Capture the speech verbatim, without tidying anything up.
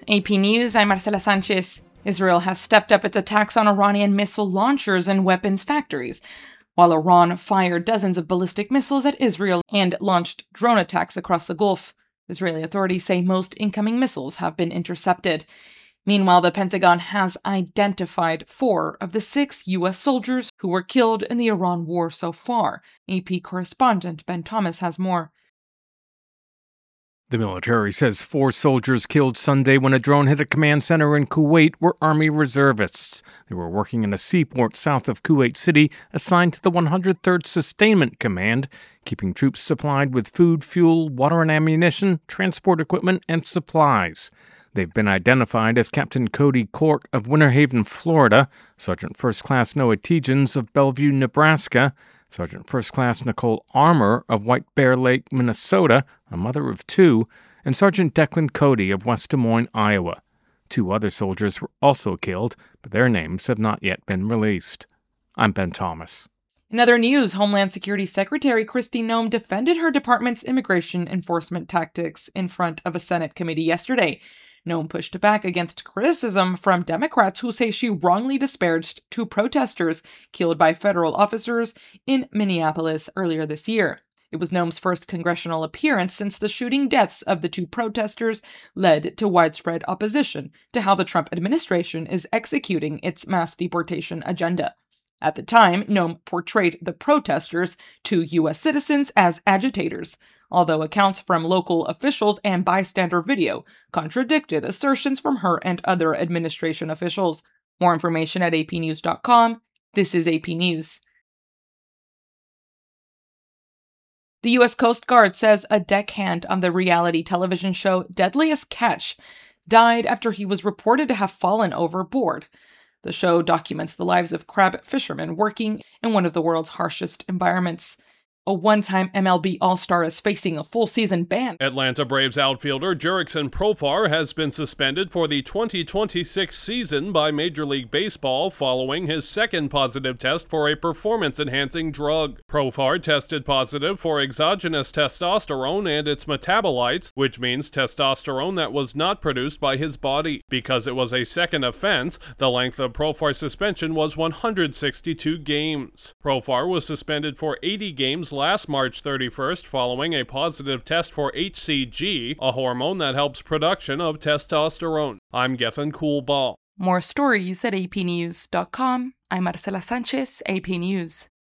A P News, I'm Marcela Sanchez. Israel has stepped up its attacks on Iranian missile launchers and weapons factories, while Iran fired dozens of ballistic missiles at Israel and launched drone attacks across the Gulf. Israeli authorities say most incoming missiles have been intercepted. Meanwhile, the Pentagon has identified four of the six U S soldiers who were killed in the Iran war so far. A P correspondent Ben Thomas has more. The military says four soldiers killed Sunday when a drone hit a command center in Kuwait were Army reservists. They were working in a seaport south of Kuwait City assigned to the one hundred third Sustainment Command, keeping troops supplied with food, fuel, water and ammunition, transport equipment, and supplies. They've been identified as Captain Cody Cork of Winter Haven, Florida, Sergeant First Class Noah Tegens of Bellevue, Nebraska, Sergeant First Class Nicole Armour of White Bear Lake, Minnesota, a mother of two, and Sergeant Declan Cody of West Des Moines, Iowa. Two other soldiers were also killed, but their names have not yet been released. I'm Ben Thomas. In other news, Homeland Security Secretary Kristi Noem defended her department's immigration enforcement tactics in front of a Senate committee yesterday. Noem pushed back against criticism from Democrats who say she wrongly disparaged two protesters killed by federal officers in Minneapolis earlier this year. It was Noem's first congressional appearance since the shooting deaths of the two protesters led to widespread opposition to how the Trump administration is executing its mass deportation agenda. At the time, Noem portrayed the protesters, two U S citizens, as agitators, although accounts from local officials and bystander video contradicted assertions from her and other administration officials. More information at A P news dot com. This is A P News. The U S Coast Guard says a deckhand on the reality television show Deadliest Catch died after he was reported to have fallen overboard. The show documents the lives of crab fishermen working in one of the world's harshest environments. A one-time M L B All-Star is facing a full-season ban. Atlanta Braves outfielder Jurickson Profar has been suspended for the twenty twenty-six season by Major League Baseball following his second positive test for a performance-enhancing drug. Profar tested positive for exogenous testosterone and its metabolites, which means testosterone that was not produced by his body. Because it was a second offense, the length of Profar's suspension was one hundred sixty-two games. Profar was suspended for eighty games last March thirty-first following a positive test for H C G, a hormone that helps production of testosterone. I'm Gethin Coolball. More stories at A P news dot com. I'm Marcela Sanchez, A P News.